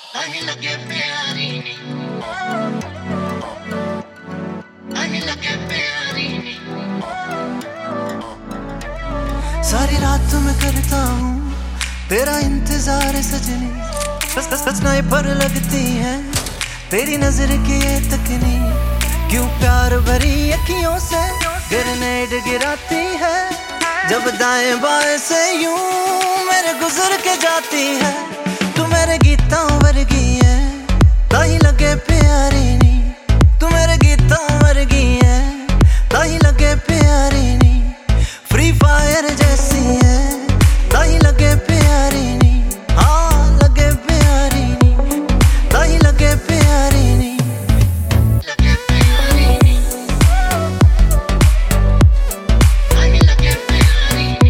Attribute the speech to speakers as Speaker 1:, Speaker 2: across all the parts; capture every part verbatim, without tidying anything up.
Speaker 1: ताही लगे प्यारी नी, ताही लगे प्यारी नी।
Speaker 2: सारी रात मैं करता हूँ तेरा इंतजार सजनी, बस बस बस स्नाइपर लगती है तेरी नजर की ये तकनी। क्यों प्यार भरी अखियों से ग्रेनेड गिराती है, जब दाएं बाएं से यूं मेरे गुजर के जाती है। तू मेरे गीतों वर्गी है ताही लगे प्यारी नी, तू मेरे गीतों वर्गी है ताही लगे प्यारी नी। फ्री फायर जैसी है ताही लगे प्यारी नी, हाँ लगे प्यारी नी, ताही लगे प्यारी नी।
Speaker 1: लगे प्यारी नी, ताही लगे प्यारी नी।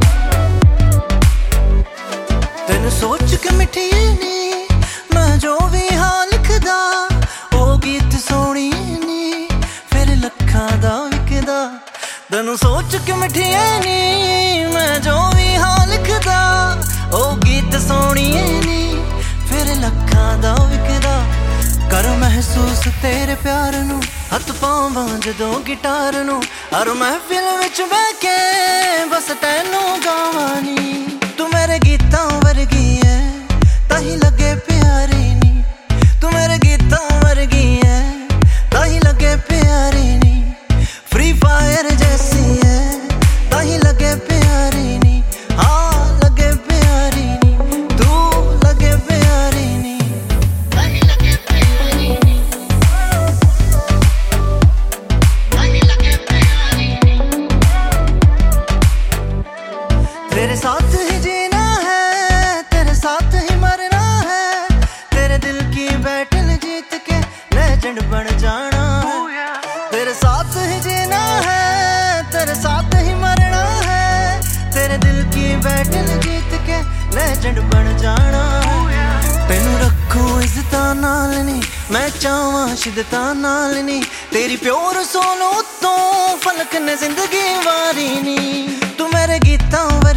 Speaker 2: तेन सोच के मिठी नी मैं जो भी हाँ लिखदा, ओ गीत सोनी नी फिर लखा दा विकदा। तेन सोच के मिठी नी मैं जो भी हाँ लिखदा, ओ गीत सोनी नी फिर लखा दा विकदा। कर महसूस तेरे प्यार नू हथ पावां जदों गिटार नू, और महफिल विच बैठ के बस तैनू गावां नी। तू मेरे गीतां वर्गी है ताही लगे प्यारी नी, तू मेरे गीतों वर्गी है ताही लगे प्यारी नी। फ्री फायर जैसी है ताही लगे प्यारी नी, हाँ लगे प्यारी नी, तू लगे प्यारी नी।
Speaker 1: ताही लगे प्यारी नी, ताही लगे प्यारी नी।
Speaker 2: तेरे साथ ही जीना है, तेरे साथ ही मरना है, तेरे दिल की बैटल जीत के लेजेंड बन जाना है। तेरे साथ ही जीना है, तेरे साथ ही मरना है, तेरे दिल की बैटल जीत के लेजेंड बन जाना है। तेनू रखूं इज्जतां नाल नी, मैं चाहवां शिद्दतां नाल नी, तेरी प्योर सोनू तो फलक ने जिंदगी वारी नी। तू मेरे गीतां